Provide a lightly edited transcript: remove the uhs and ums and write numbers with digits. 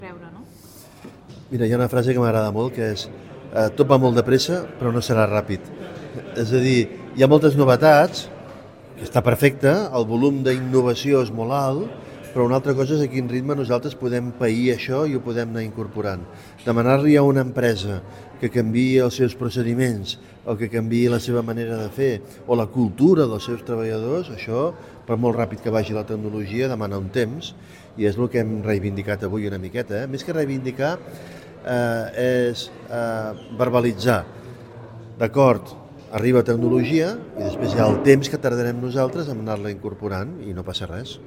creure, no? Mira, hi ha una frase que m'agrada molt, que és tot va molt de pressa, però no serà ràpid. És a dir, hi ha moltes novetats, que està perfecte, el volum d'innovació és molt alt, però una altra cosa és a quin ritme nosaltres podem pair això i ho podem anar incorporant. Demanar-li a una empresa que canviï els seus procediments o que canviï la seva manera de fer o la cultura dels seus treballadors, això, per molt ràpid que vagi la tecnologia, demana un temps i és el que hem reivindicat avui una miqueta. Més que reivindicar, és verbalitzar. D'acord, arriba tecnologia i després hi ha el temps que tardarem nosaltres en anar-la incorporant i no passa res.